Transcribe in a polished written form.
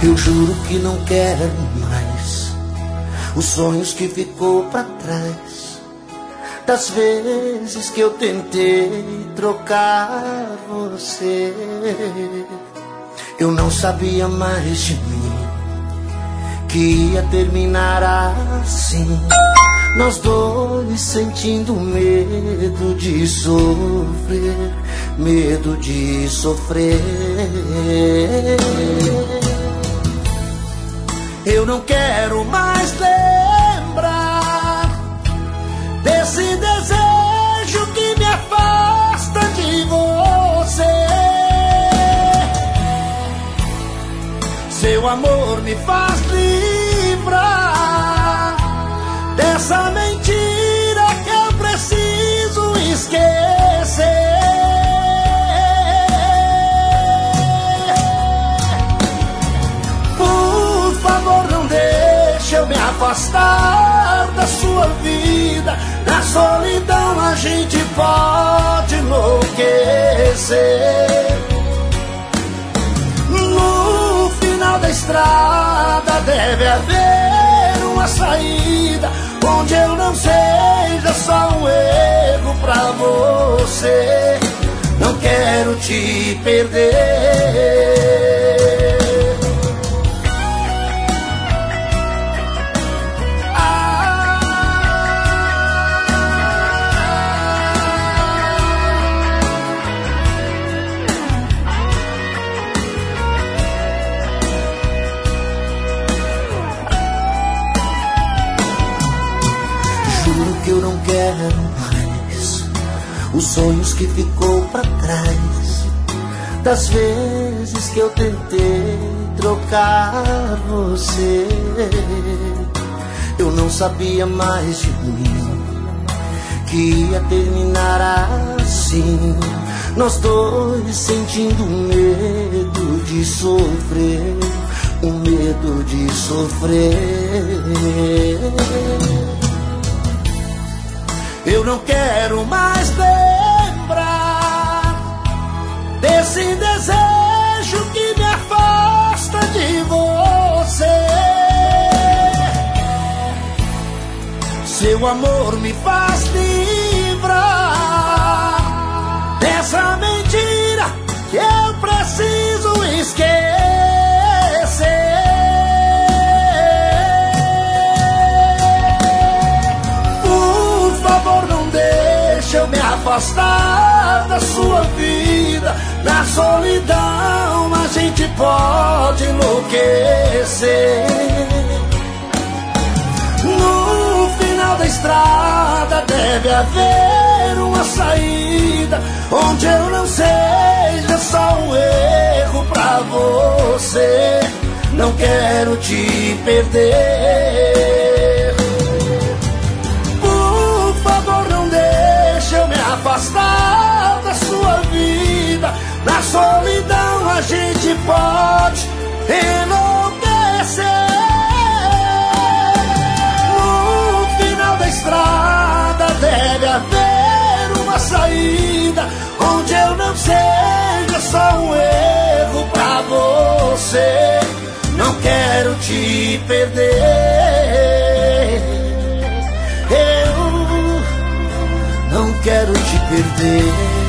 Eu juro que não quero mais os sonhos que ficou pra trás, das vezes que eu tentei trocar você. Eu não sabia mais de mim que ia terminar assim, nós dois sentindo medo de sofrer, medo de sofrer. Eu não quero mais lembrar desse desejo que me afasta de você. Seu amor me faz livrar dessa mentira que eu preciso esquecer. Por favor, não deixe eu me afastar da sua vida. Na solidão a gente pode enlouquecer. No final da estrada deve haver uma saída, onde eu não seja só um erro pra você. Não quero te perder. Que eu não quero mais os sonhos que ficou pra trás, das vezes que eu tentei trocar você. Eu não sabia mais de mim que ia terminar assim, nós dois sentindo medo de sofrer, o medo de sofrer. Eu não quero mais lembrar desse desejo que me afasta de você. Seu amor me faz livrar dessa mentira que eu preciso esquecer. Eu me afastar da sua vida. Na solidão a gente pode enlouquecer. No final da estrada deve haver uma saída, onde eu não seja só um erro pra você. Não quero te perder. Por favor, não deixe eu me afastar da sua vida. Na solidão a gente pode enlouquecer. No final da estrada deve haver uma saída, onde eu não seja só um erro pra você. Não quero te perder. Eu não quero te perder.